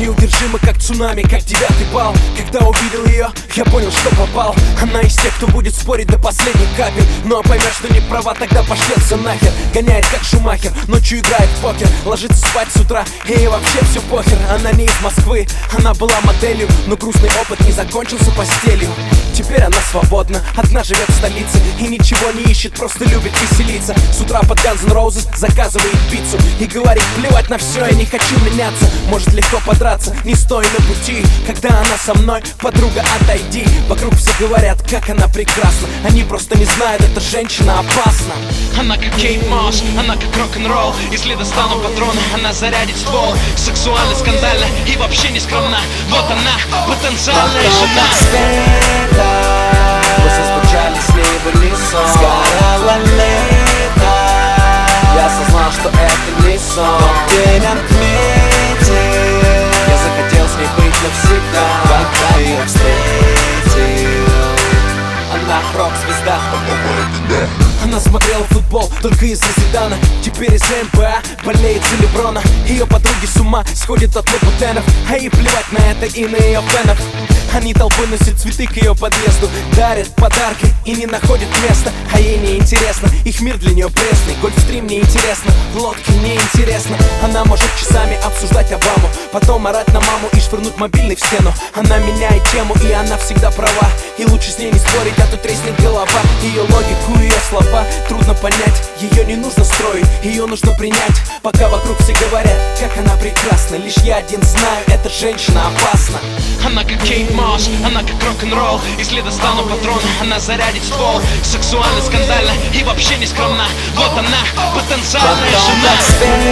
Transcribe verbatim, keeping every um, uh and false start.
неудержима, как цунами, как девятый балл. Когда увидел ее, я понял, что попал. Она из тех, кто будет спорить до последних капель. Ну а поймет, что не права, тогда пошлется нахер. Гоняет как Шумахер, ночью играет в покер. Ложится спать с утра, ей вообще все похер. Она не из Москвы, она была моделью, но грустный опыт не закончился постелью. Теперь она свободна, одна живет в столице и ничего не ищет, просто любит веселиться. С утра под Guns N' Roses заказывает пиццу и говорит: плевать на все, я не хочу меняться. Может легко подраться, не стой на пути. Когда она со мной, подруга, отойди. Вокруг все говорят, как она прекрасна. Они просто не знают, эта женщина опасна. Она как Кейт Мосс, она как рок-н-ролл. Если достану патроны, она зарядит ствол. Сексуально, скандально и вообще не скромна. Вот она, потенциальная жена. Мы соскучали с ней в лесу. Сгорало лето. Я осознал, что это не сон. День отметил. Я захотел с ней быть навсегда. Когда ее встретил, она рок-звезда. Она смотрела футбол только из-за Зидана. Теперь из эн бэ а болеет за Леброна. Ее подруги с ума сходят от лабутенов, а ей плевать на это и на ее фенов. Они толпой носят цветы к ее подъезду, дарят подарки и не находят места. А ей не интересно, их мир для нее пресный. Гольфстрим не интересно, лодки не интересно. Она может часами обсуждать Обаму, потом орать на маму и швырнуть мобильный в стену. Она меняет тему, и она всегда права. И лучше с ней не спорить, а то треснет голова. Ее логику, ее слова трудно понять. Ее не нужно строить, ее нужно принять. Пока вокруг все говорят, как она прекрасна, лишь я один знаю, эта женщина опасна. Она как Кейт Мосс, она как рок-н-ролл. Если достану патроны, она зарядит ствол. Сексуально, скандально и вообще не скромна. Вот она, потенциальная жена.